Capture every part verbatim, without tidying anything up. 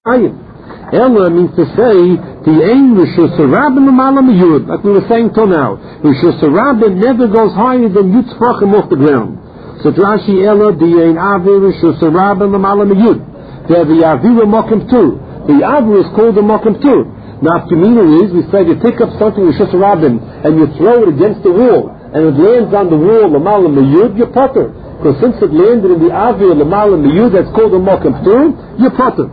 Ella means to say the aim Rishus Rabin L'Malam Yud, like we were saying till now. Rishus Rabin never goes higher than Yud Tzvachim off the ground. So Rashi Ella the ain Avir Rishus Rabin L'Malam Yud. There the Avir Mokim Tur. The Avir is called the Mokim Tur. Now, Aftermina is we say you pick up something Rishus Rabin and you throw it against the wall, and it lands on the wall L'Malam Yud, you're potter. Because since it landed in the Avir L'Malam Yud, that's called the Mokim Tur, you're potter.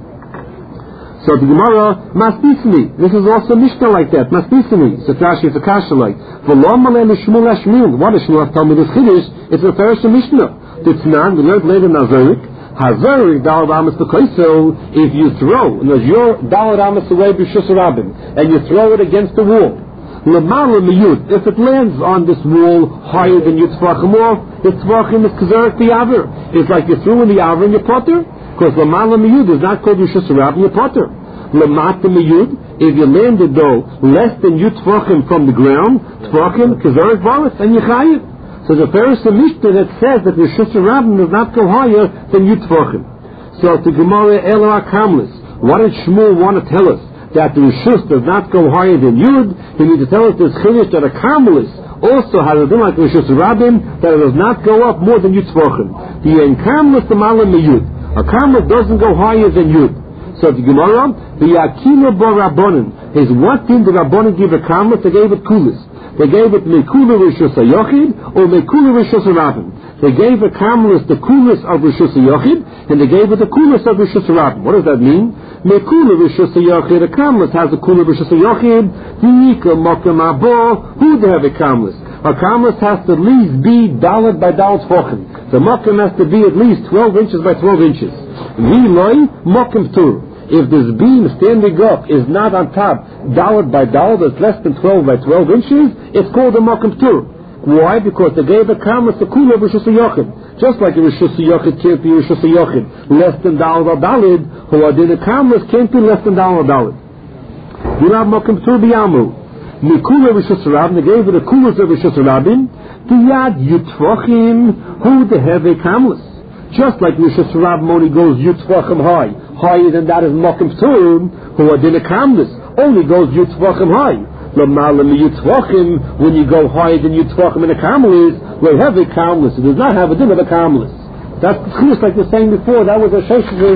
So the Gemara, Masbisni, this is also Mishnah like that, Masbisni, so Rashi is a kasha like, V'lom malei l'shmul hashmil, what is Shmuel told me this Chiddush, it's a Pharish Mishnah. It's not, we learned later in Azarik, Hazarik, Dalad Amas B'Koisel, if you throw, and there's your Dalad Amas away B'Shus Rabin, and you throw it against the wall, L'mala Miyud, if it lands on this wall higher than Yud Tzvachim off, the Tzvachim is Kazarik the Aver. It's like you threw in the Aver and you potter. Because L'mala Miyud is not called Rishus Rabin, you potter. L'mata Miyud, if you landed though less than Yud Tzvachim from the ground, Tzvachim, Kazarik Varis, and Yechayiv. So the Pharish Mishnah that says that Rishus Rabin does not go higher than Yud Tzvachim. So to Gemara Ela Kamlis, what did Shmuel want to tell us? That the Rishus does not go higher than Yud. He needs to tell us this Chiddush that a Karmelis also has a din like Rishus Rabin, that it does not go up more than Yud Tzvachim. The in Karmelis the Malam Yud. A Karmelis doesn't go higher than Yud. So the Gemara, the Akina Bar Rabbanan is what did the Rabbanan give a Karmelis? They gave it Kulis. They gave it Mekula Rishus HaYochid or Mekula Rishus HaRabin. They gave a Karmelis the Kulis of Rishus HaYochid, and they gave it the Kulis of Rishus HaRabin. What does that mean? Mekula Rishus HaYochid, a Karmelis has a Kula Rishus HaYochid, Yika Mokem Abo, who they have a Karmelis? A Karmelis has to at least be Dalet by Dalet Fochen. The Mokem has to be at least twelve inches by twelve inches. Viloi Mokem Tur. If this beam standing up is not on top, Dalet by Dalet, it's less than twelve by twelve inches, it's called a Mokem Tur. Why? Because they gave a Karmelis the Kula of Rishus HaYochid. Just like a Rishus HaYochid can't be Rishus HaYochid less than Dalet or Dalet, who are in a Karmelis can't be less than Dalet or Dalet. You have Mokem Tur B'Yamu. Mikula Rishus HaRabin, they gave it a Kulas of Rishus HaRabin, the Yad Yutfachim, who they have a Karmelis. Just like Rishus HaRabin only goes Yutfachim high, higher than that is Mokem Tur, who are in a Karmelis, only goes Yutfachim high. L'malam Yutfachim, when you go higher than Yutfachim in a Karmelis, we have a Karmelis. It does not have a din of a Karmelis. That's the Chiddush like we were saying before. That was a Sheshes.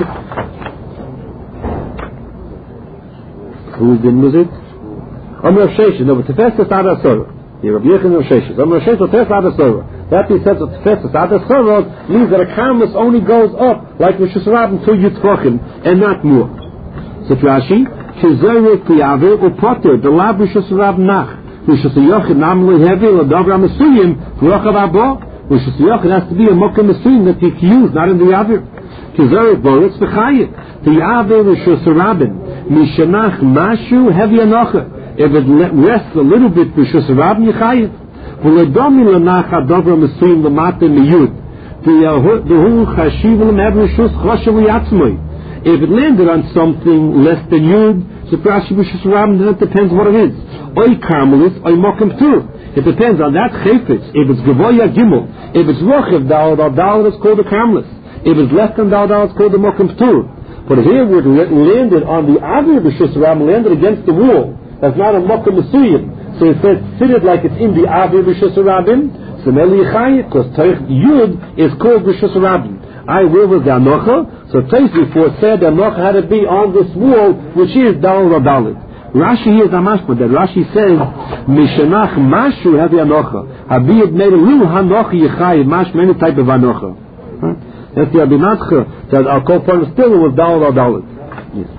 Whose din was it? Amr Sheshes. No, but Tefes is Ada Sorah. You're Rabbi Yechon of Sheshes. Amr Sheshes will Tefes Ada Sorah. That he says that Tefes is Ada Sorah means that a Karmelis only goes up like Rishus Rabin to Yutfachim and not more. So Rashi, Shezerek Piyaver Upotter, the Lab Rishus Rabin Nach. Rishus HaYochid Namli Hevi L'Davra Mesuyim V'Rochav Abo. Rishus HaYochid has to be a Mokem Mesuyim that you can use, not in the Avir. Shezerek Boritz V'Chayit. The Avir Rishus Rabin Mishanach Mashu Hevi Anocha. If it rests a little bit Rishus Rabin Yechayit. V'Ledomi L'Nach Adavra Mesuyim L'Mate Miyud. V'Hu Chashiv L'Mev Rishus Choshev L'Yatzmoi. If it landed on something less than Yud, so Rashi Rishus Rabin, then it depends what it is. Oy Karmelis, oy Mokem Tur. It depends on that Chayfetz. If it's Gevoya Gimel, if it's Rochev Dalet or Dalet, it's called a Karmelis. If it's less than Dalet, it's called a Mokem Tur. But here it landed on the Avir Rishus Rabin, landed against the wall. That's not a Mokem Mesuyim. So it says, sit it like it's in the Avir Rishus Rabin. So Meli Yechayit, because Yud is called Rishus Rabin. I will with the Anocha. So Tais before said the Anocha had to be on this wall, which is Dalet or Dalet. Rashi here is a mashma that Rashi says, Mishanach Mashu have the Anocha. Habiyat made a little Hanocha Yechayiv, Mash, many type of Anocha. Huh? That's the Abinatcha, that our co-partner still was Dalet or Dalet. Yes.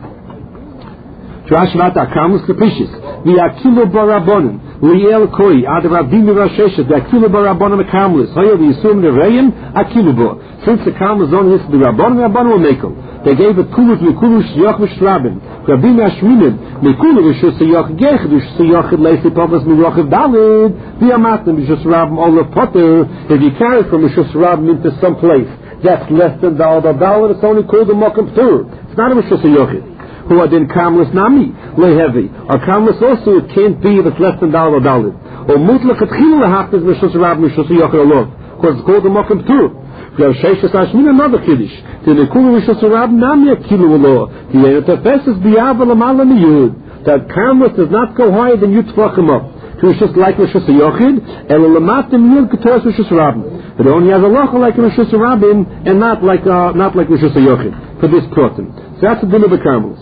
Rashi Vata Karmelis Kapishis. The Akilu Barabonim. Liel Koi, Ad Rabdim Rasheshes, the Akilu Barabonim Karmelis. Hoya, we assume the Rayim, Akilu Bo. Since the Karmelis only is the Rabbonim, Rabbonim will make them. They gave it Kulus, Mikulus, Yoch, Mishrabin. Rabdim Ashminim, Mikulus, Rishus Yoch, Gech, Rishus Yoch, Lacey, Pavas, Miroch, Dalid, the Amatim, Rishus Rabim, all of Potter. If you carry from Rishus Rabim into some place that's less than Dalid or Dalid, it's only called the Mokem Tur. It's not a Rishus Yochid. Who are then Karmelis Nami, Lehevi. Or Karmelis also, it can't be if it's less than Dalid or Dalid. Or Mutlach at Chil Lahafis, Rishus Rabim, Rishus Yochid, Allah. Because it's called the Mokem Tur. Sheishes Hashmin, another Kiddush. The Nekulu Rishus Rabin, Namia Kilu Alo. The Enotafesis Biava Lamala Miyud. That Karmelis does not go higher than Yud Tvachim up. To Rishus like Rishus Yochid, and Lamatim Miyud Keteres Rishus Rabin. But it only has a locha like Rishus Rabin, and not like uh, not like Rishus Yochid for this protein. So that's the din of the Karmelis.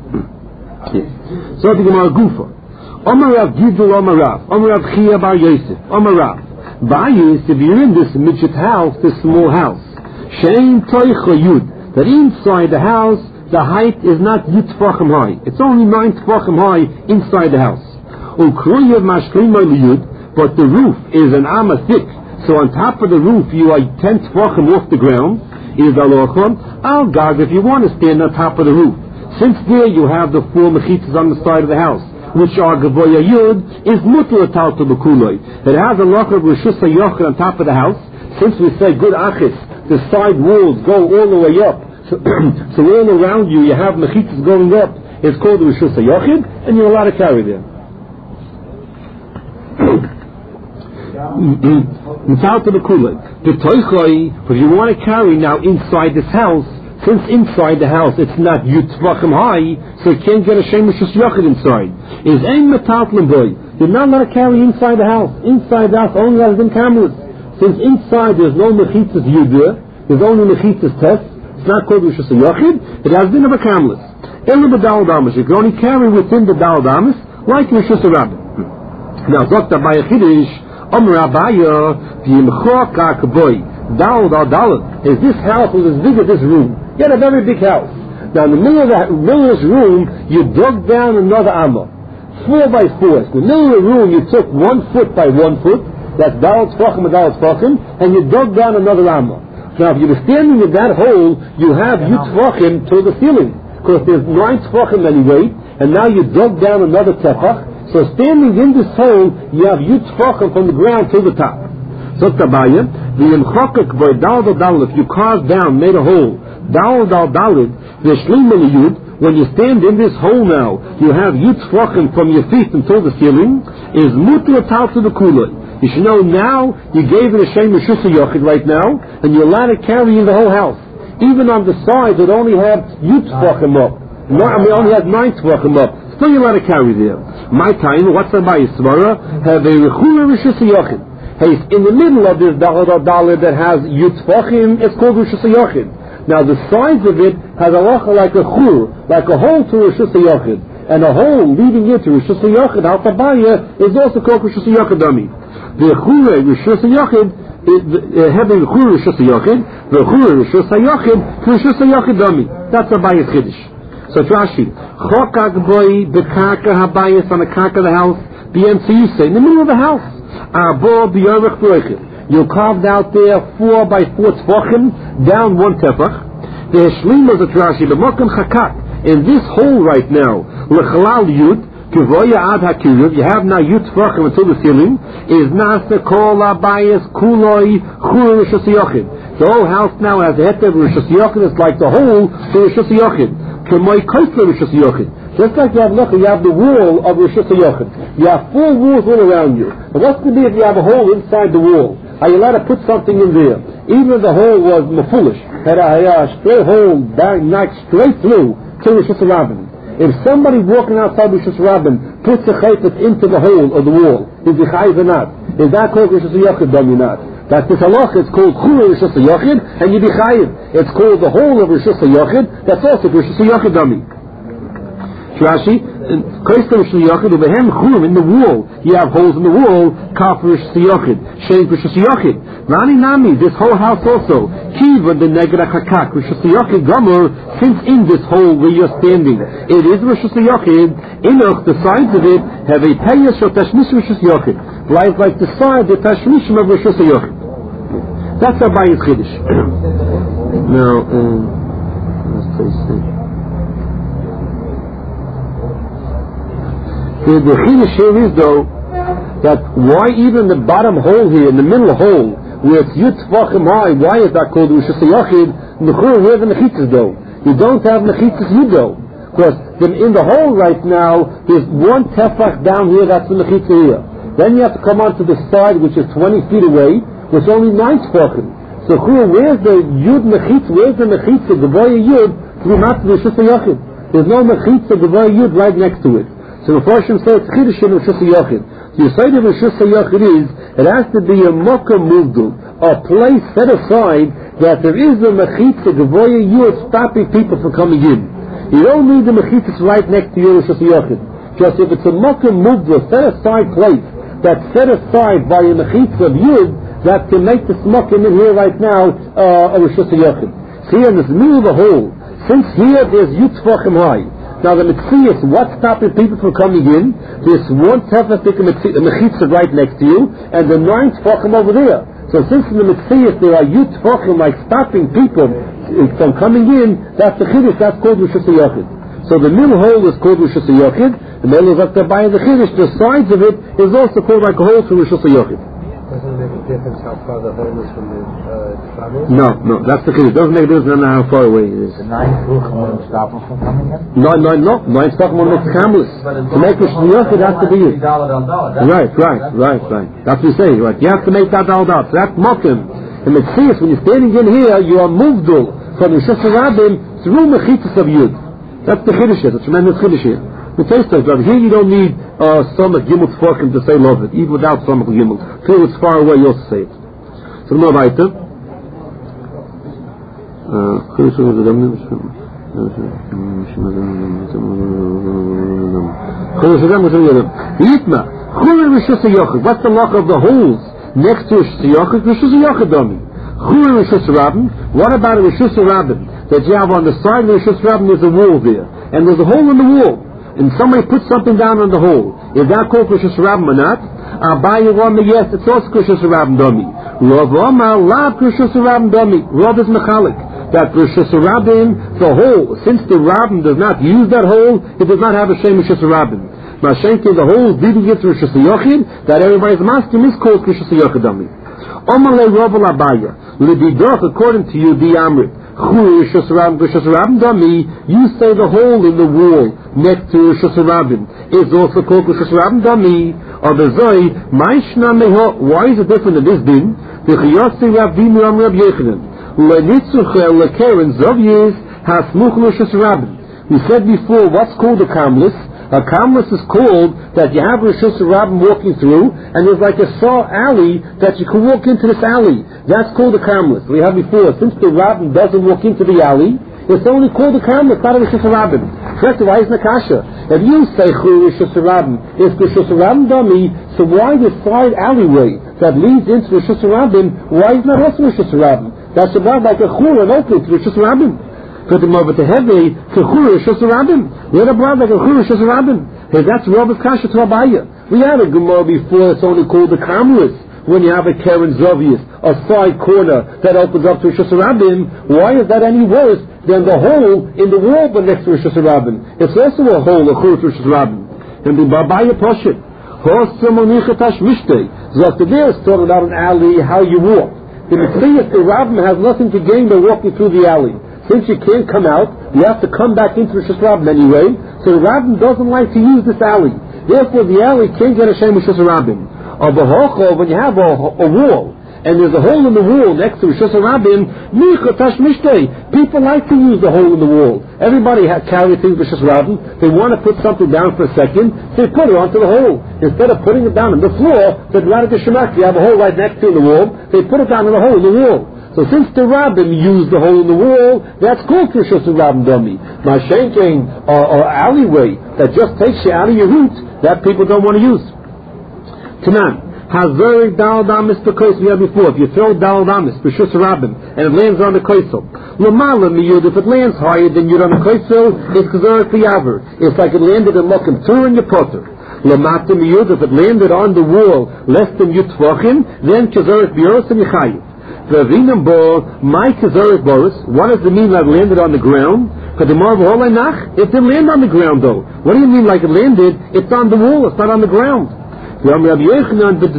So the Gemara Gufa. Omar Rav Gidul Omar Rav. Omar Rav Chia Bar Yosef. Omar Rav. Bayis, if you're in this midget house, this small house, Shein Toicha Yud, that inside the house, the height is not Yud Tvachim high. It's only nine Tvachim high inside the house. Ukruyev Mashklima Yud, but the roof is an Amma thick, so on top of the roof you are ten Tvachim off the ground, is Alochon, Al Gag, if you want to stand on top of the roof. Since there you have the four mechitzas on the side of the house, which are Gavoya Yud, is Mutter Talta Bekuloi. It has a loch of Rishus HaYochid on top of the house. Since we say good achis, the side walls go all the way up. So, so all around you, you have mechitzas going up. It's called Rishus HaYochid, and you're allowed to carry them. Talta Bekuloi. The Toichoi, if you want to carry now inside this house, since inside the house it's not Yud Tvachim high, so you can't get a Shem Rishus Yochid inside. Is Ein Metatlim Boy. You're not allowed to carry inside the house. Inside the house only has been Karmelis. Since inside there's no Mechitzas Yudah, there's only Mechitzas Test, it's not called Rishus Yochid, it has been of a Karmelis. Elu B'Dal Damas, you can only carry within the Dal Damas, like Rishus Rabbin. Now, Doctor Abaya Chiddush, Omer Abaya, V'yimchok HaKboy, Dal Dal Dal, is this house was as big as this room. You had a very big house. Now in the middle of, the, middle of this room, you dug down another amma. Four by four. In the middle of the room, you took one foot by one foot. That's Daled Tvachim and Daled Tvachim. And you dug down another amma. Now if you were standing in that hole, you have Yud Tvachim to the ceiling. Because there's nine Tvachim anyway. And now you dug down another Tefach. So standing in this hole, you have Yud Tvachim from the ground to the top. So Tabaya, the Yemchokak by Daled Daled, if you carved down, made a hole, Daled al Daled, the Shlimal Yud, when you stand in this hole now, you have Yud Tvachim from your feet until the ceiling, is Mutter Talta Bekuloi. You should know now, you gave it a Shem Rishus Yochid right now, and you're allowed to carry in the whole house. Even on the sides, it only have Yud Tvachim up. No, I mean, only have nine Tvachim up. Still you're allowed to carry there. My time, what's the Bayis Svara? Have a Rechura Rishus Yochid. Hey, in the middle of this Daled al Daled that has Yud Tvachim, it's called Rishus Yochid. Now the sides of it has a locha like a chur, like a hole to Rishus HaYochid. And a hole leading into Rishus HaYochid, Al Tabaya, is also called Rishus HaYochid Dami. The chure Rishus HaYochid, having chure Rishus HaYochid, the chure Rishus HaYochid, Rishus HaYochid Dami. That's Abaya's Chiddush. So Rashi, Chokak Boy, Bekaka Habayas on the Kaka of the house, the M C U say, in the middle of the house, Abo B'Yorech B'Roichid. You carved out there four by four tefachim, down one tefach. The Heshlimas of Rashi, the Mokim Chakak, in this hole right now, L'chalal Yud, Kivoya Ad HaKiruv, you have now Yud tefachim until the ceiling, is Nasa Kol Abayas Kuloi Chur Rishus Yochid. The whole house now has a heter of Rishus Yochid, it's like the hole to Rishus Yochid. K'moi Koisla Rishus Yochid. Just like you have look, you have the wall of Rishus Yochid. You have four walls all around you. But what's going to be if you have a hole inside the wall? Are you allowed to put something in there? Even if the hole was mafulish, had a, a straight hole, not straight through to Rishus Rabbin. If somebody walking outside Rishus Rabbin puts a chayfet into the hole of the wall, is he chayiv or not? Is that called Rishus Yochid or not? That's this halacha. It's called Chur Rishus Yochid, and you be chayiv. It's called the hole of Rishus Yochid. That's also Rishus Yochid dummy. Rashi, Koistam Rishus Yochid, ubehem chum in the wall. You have holes in the wall. Kaf Rishus Yochid, Shein Rishus Yochid. Rani Nami, this whole house also. Kiva the Neged Chakak Rishus Yochid Gomer. Since in this hole where you're standing, it is Rishus Yochid. Enoch, the sides of it have a payas or tashmish Rishus Yochid. Like like the side, the tashmishim of Rishus Yochid. That's our Bayis Chiddush. Now, um, let's see. The, the Chiddush here is though that why even the bottom hole here, in the middle hole, where it's Yud Tvachim high, why is that called Rishus Yochid? Nechur, where the Mechitzas though? You don't have Mechitzas Yud though. Because in the hole right now, there's one tefach down here, that's the Mechitzah here. Then you have to come onto the side, which is twenty feet away, which is only nine tefachim. So where's the Yud Mechitza? Where's the Mechitza Gavoya Yud through Matzah Rishus HaYochid? There's no Mechitza Gavoya Yud right next to it. So the Mepharshim say it's Chiddush in Rishus HaYochid. The side of Rishus HaYochid is it has to be a Mokkah Muvdul, a place set aside that there is a Mechitza Gavoya Yud stopping people from coming in. You don't need the Mechitza right next to your Rishus HaYochid. Just if it's a Mokkah Muvdul, set aside place that's set aside by a Mechitza of Yud, that can make the smoking in here right now uh, a Rishus HaYochid. See, in this middle of the hole, since here there's Yud Tfachim high. Now the Metzias, what's stopping people from coming in? There's one Tefachim Mechitza right next to you, and the nine Tfachim over there. So since in the Metzias there are Yud Tfachim like stopping people from coming in, that's the Chiddush, that's called Rishus HaYochid. So the middle hole is called Rishus HaYochid, the middle is up there by the Chiddush, the sides of it is also called like a hole to Rishus HaYochid. Doesn't it make a difference how far the hole is from the uh, travel? No, no, that's the case. It doesn't make a difference no matter how far away it is. The nine Shluchim won't stop them from coming in? No, no, no. Nine Shluchim won't make Kamlis. To make a Shluchim, it has to be it. Right, right, right, right. That's what we say, right. You have to make that all out. So that's Mokim. And Metzias, when you're standing in here, you are Muvdul from the Rishus HaRabim through Mechitzas of Yud. That's the Chiddush. It's a tremendous Chiddush here. The taste of it. Here you don't need uh, Samach Gimel Tfachim to say love it, even without Samach Gimel. Till it's far away, you also say it. So no weiter. What's the lock of the holes next to Rishus HaYochid? Rishus HaYochid dummy. Rishus HaRabim. What about a Rishus HaRabim that you have on the side of the Rishus HaRabim? There's a wall there, and there's a hole in the wall. And somebody puts something down on the hole. Is that called Rishus HaRabim or not? Abaye Rama, yes, it's also Rishus HaRabim dummy. Rav Rama, lab Rishus HaRabim dummy. Rav is mechalik. That Rishus HaRabim, the hole, since the Rabbim does not use that hole, it does not have a Shem Rishus HaRabim. Mashenke, the hole didn't get to Rishus HaYochid, that everybody's masking is called Rishus HaYochid dummy. Omale Rav Abaye, Libidoch, according to you, the Amrit. You say the hole in the wall next to Rishus HaRabim is also called Rishus HaRabim Dami. Or the Zoi, why is it different than this din? The Chiyotzi Ravim Ram Rab Yechanan. Lenitzuchel Lekeren Zovyes Hasmuch Rishus HaRabim. We said before, what's called a kamlis? A kamlis is called that you have Rishus HaRabim walking through, and there's like a saw alley that you can walk into this alley. That's called a kamlis. We have before, since the Rabbim doesn't walk into the alley, it's only called a kamlis, not a Rishus HaRabim. Correct? Why is Nakasha? If you say Chu Rishus HaRabim, it's Rishus HaRabim dummy, so why the side alleyway that leads into Rishus HaRabim, why is not also Rishus HaRabim? That's about like a Chur, an opening to Rishus HaRabim. Put them over to heavy to Chur Rishus HaRabim. We had a brother like a Chur Rishus HaRabim. Hey, that's Rabbi's Kasha to Abaye. We had a Gemara before it's only called the Kamlis. When you have a Keren Zovius, a side corner that opens up to Rishus HaRabim, why is that any worse than the hole in the wall but next to Rishus HaRabim? It's also a hole, a Chur Rishus HaRabim. And the Abaye Poshit, Hosam Onichatash Mishtei, Zoktadir is talking about an alley, how you walk. The Metzias, the Rabbim has nothing to gain by walking through the alley. Since you can't come out, you have to come back into Rishus HaRabim anyway, so the Rabbim doesn't like to use this alley. Therefore, the alley can't get a Shem Rishus HaRabim. Or B'hocho, when you have a, a wall, and there's a hole in the wall next to Rishus HaRabim, Micha Tash Mishtei, people like to use the hole in the wall. Everybody ha- carries things Rishus HaRabim, they want to put something down for a second, so they put it onto the hole. Instead of putting it down on the floor, they'd rather the Shemak, you have a hole right next to the wall, they put it down in the hole in the wall. So since the Rabbim used the hole in the wall, that's called Rishus HaRabim dummy. Mashenking or, or alleyway that just takes you out of your route, that people don't want to use. Tanan, Hazer Dal Damis Bekois we had before. If you throw Dal Damis, Rishus HaRabim, and it lands on the Koisel. Lamala Miyud, if it lands higher than you're on the Koisel, it's Kazarik Yaver. It's like it landed in Mokim Tur in your Potter. Lamata Miyud, if it landed on the wall less than Yutfachim, then Kazarik Bioros and Yechayiv. The Vinam Ball, my Kazarik Boris, what does it mean that it landed on the ground? It didn't land on the ground though. What do you mean like it landed? It's on the wall, it's not on the ground. Hey, the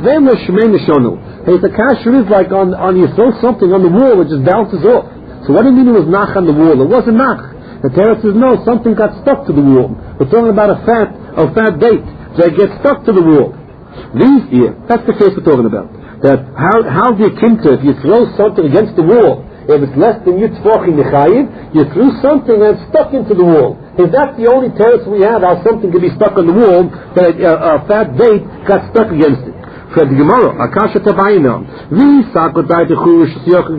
kasher is like on, on you throw something on the wall, it just bounces off. So what do you mean it was nach on the wall? It wasn't nach. The Torah says no, something got stuck to the wall. We're talking about a fat, a fat date. So it gets stuck to the wall. These here, that's the case we're talking about. that how how do you kimta if you throw something against the wall? If it's less than Yitzvach in the Chayiv, you threw something and it's stuck into the wall. If that's the only terrace we have, how something can be stuck on the wall, that a, a fat bait got stuck against it. For the Gemara, Akasha Tabayinam, Vi Sakotai to Churush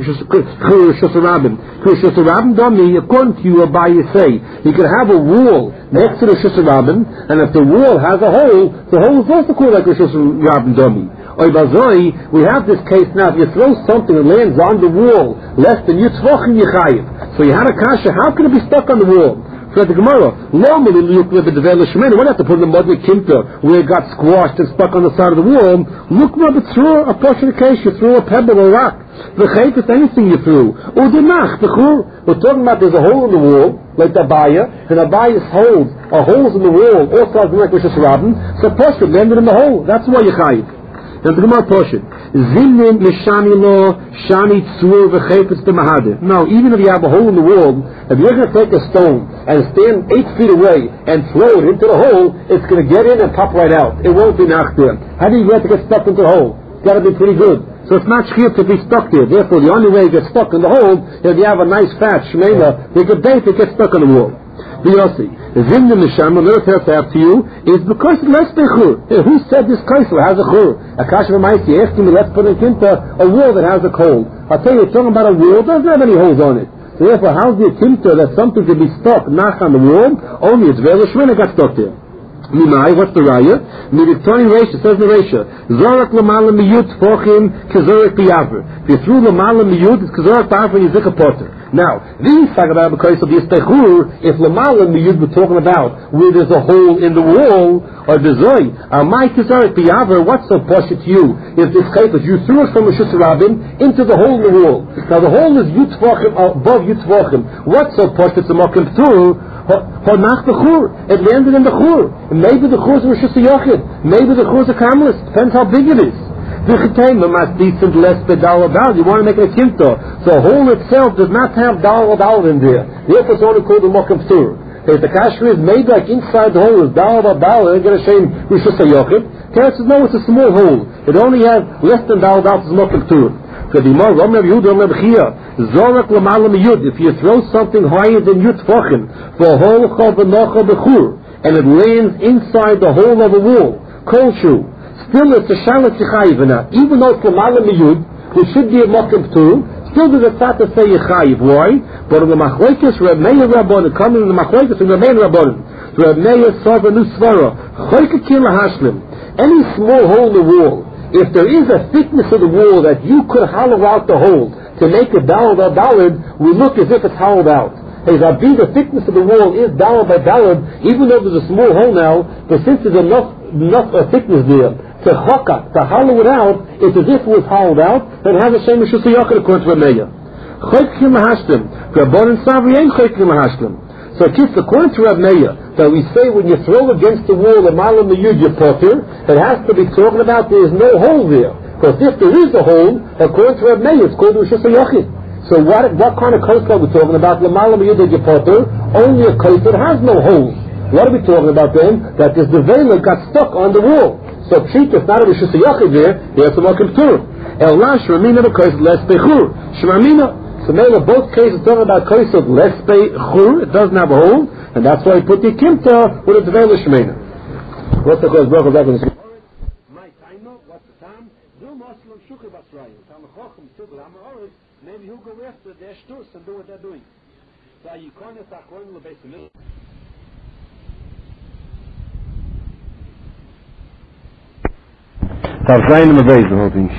Shusarabim. Churush Shusarabim Domi, according to you, Abaye say, you can have a wall next to the Shusarabim, and if the wall has a hole, the hole is also called like a Shusarabim Domi. We have this case now, if you throw something and lands on the wall less than Yitzvach in Yechayiv, so you had a kasha, how can it be stuck on the wall? So the Gemara, normally look with the development, we don't have to put in the mud with kimta where it got squashed and stuck on the side of the wall. Look what it threw a portion of the case, you threw a pebble or rock. The chayt is anything you threw. Or the nach, the chur. We're talking about there's a hole in the wall, like the abaya, and abaya's holes are holes in the wall, also has like Rishus Rabin, so portion landed in the hole. That's why you chayt. Now the Gemara portion. Zimnin mishani lo shani tzur v'chaypetz b'mahadeh. Now, even if you have a hole in the wall, if you're going to take a stone and stand eight feet away and throw it into the hole, it's going to get in and pop right out. It won't be knocked there. How do you get to get stuck into the hole? It's got to be pretty good. So it's not shchir to be stuck there. Therefore, the only way it gets stuck in the hole is if you have a nice fat shmeina, you can bait it gets stuck in the wall. The Yossi, Zimna Misham, the little test after you, is because less than chur. Who said this kaisel has a chur? Akash V'maisi asking me, let's put in kimta a wall that has a hole. I'll tell you, you're talking about a wall, doesn't have any holes on it. So therefore, how's the kimta that something can be stuck, knock on the wall? Only it's very shmena got stuck there. Mimai, what's the raya? Midiktoni Reisha, says the Reisha, Zorak Lamala Miyut Fochim Kezorak Biyaver. If you threw Lamala Miyut, it's Kezorak Biyaver and you zik a potter. Now, these talk about because of the Istechur, if Lamala Miyut we're talking about where there's a hole in the wall, or the Zoy, my Kezorak Biyaver, what's so posh to you? If this case is you threw it from Rishus Rabin into the hole in the wall. Now the hole is Yut Fochim, above Yut Fochim. What's so posh to Mokim Tur? For nach the chur, it landed in the chur. Maybe the chur is a Rishus Yochid. Maybe the chur is a Kamelis. Depends how big it is. You want to make it a kimto. So the hole itself does not have dal dal in there. Therefore it's only called the mokim tur. If the kasher is made like inside the hole is dal dal, they're going to say Rishus Yochid. Terence says no, it's a small hole. It only has less than dal dal, it's mokim tur. If you throw something higher than Yut Fochim for a hole b'chur and it lands inside the hole of a wall, kolshu, still it's a shalat yichayivana. Even though it's l'malam miyud, which should be a mokim too, still there's a tzat to say yichayiv. Why? But in the machlekes Reb Meir Rabbanan, coming in the machlekes Reb Meir Rabbanan, Reb Meir Sarva Nusvara, choykekin lahashlim, any small hole in the wall. If there is a thickness of the wall that you could hollow out the hole to make it dalad or dalad, we look as if it's hollowed out. Hey, the thickness of the wall is dalad by dalad, even though there's a small hole now, but since there's enough enough uh, thickness there to chokka, to hollow it out, it's as if it was hollowed out, and has a shem Rishus Yochid according to Rameya. Choykim lahashlim, Rabbanan Savri ain't choykim lahashlim. So kids, according to Rav Meir, that we say when you throw against the wall a malam miyud your potter, it has to be talking about there is no hole there. Because if there is a hole, according to Rav Meir, it's called Rishus Yochid. So what what kind of kosher are we talking about? The malam miyud your potter, only a kosher that has no holes. What are we talking about then? That this devela got stuck on the wall. So pshit, it's not a Rishus Yochid there, there's a mokim tur. El la shramina because less bechur. Shramina. So Mela, both cases talking about Kaisel less pay chur, it doesn't have a hole, and that's why he put the kimta with a devela shmeina. What's the cause? Baruch back in the my time, what's the time? Do Muslim shukha basrayim. Tam chochem tugel amaroris. Maybe he'll go after their shtus and do what they're doing. So you can't attack one of the base of Tav zayin in the base, the whole thing.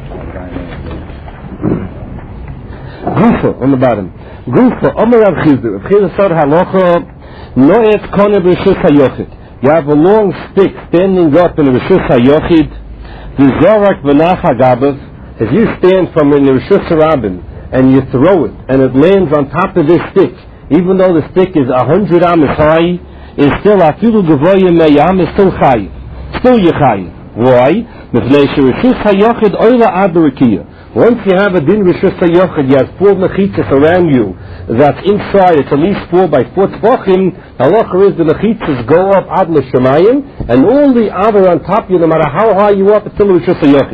Gufa, on the bottom. Gufa, Omer Rav Chizdu. Rav Chizdu said halacha, no et kone b'Rishus HaYochid. You have a long stick standing up in the Rishus HaYochid, the Zorak v'nach hagabav, as you stand from in the Rishus HaRabin, and you throw it, and it lands on top of this stick, even though the stick is a hundred amas high, is still afilu gavoya meyam, is still chayiv. Still yichayiv. Why? Mifnei she'Rishus HaYochid oila ad b'Rikiya. Once you have a din Rishus HaYochid, you have four mechitzas around you, that's inside, it's at least four by four tefachim, halacha is the mechitzas go up ad l'shamayim, and all the other on top of you, no matter how high you are, it's still Rishus HaYochid.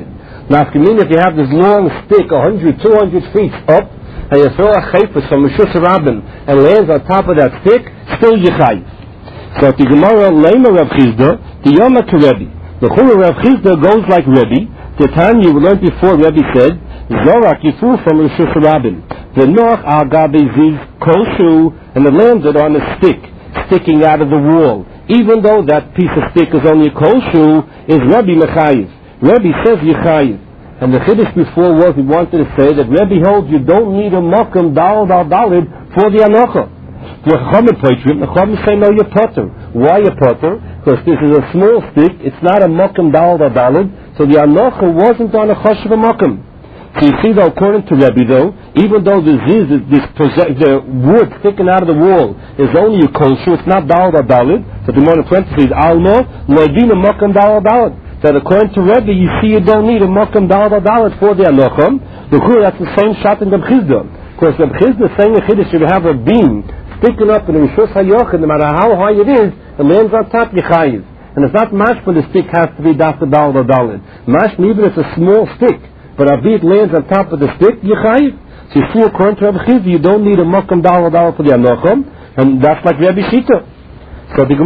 Now, if you mean if you have this long stick, one hundred, two hundred feet up, and you throw a chayfus from Rishus Rabbin and lands on top of that stick, still Yechayiv. So the Gemara Lema Rav Chizda, the Yoma to Rebbe. The Chura Rav Chizda goes like Rebbe. The time you learned before, Rebbe said, Zorak Yifu from Rishus Rabbin. The Noach al Gabe Ziz Koshu, and it landed on a stick, sticking out of the wall. Even though that piece of stick is only a Koshu, is Rebbe Mechayiv. Rebbe says Yechayiv. And the Chiddush before was, he wanted to say that Rebbe holds you don't need a Mokum Dalad al Dalid for the Anocha. The Chachamim Poitrim, the Chachamim say no, you're Potter. Why you're Potter? Because this is a small stick, it's not a Mokum Dalad al Dalid, so the Anocha wasn't on a Choshev Mokum. So you see though, according to Rebbe though, even though the ziz, this the wood sticking out of the wall is only a kosher, it's not Dalad al Dalid, so the more in parentheses, Alma, Loidina Mokum Dalad al Dalid. That according to Rebbe, you see you don't need a Mokum Dalad al Dalid for the Anocham. The Chur, that's the same shot in the Chizda. Because the Chizda is saying the Chiddush should have a beam sticking up in the Rishus HaYochid, no matter how high it is, it lands on top, Yechayiv. And it's not mashma the stick has to be Dafta Dalad al Dalid. Mashma, even if it's a small stick, but a beat lands on top of the stick, Yechayiv. So you see, according to Rebbe Chizda, you don't need a Mokum Dalad al Dalid for the Anocham, and that's like Rebbe Shita. So the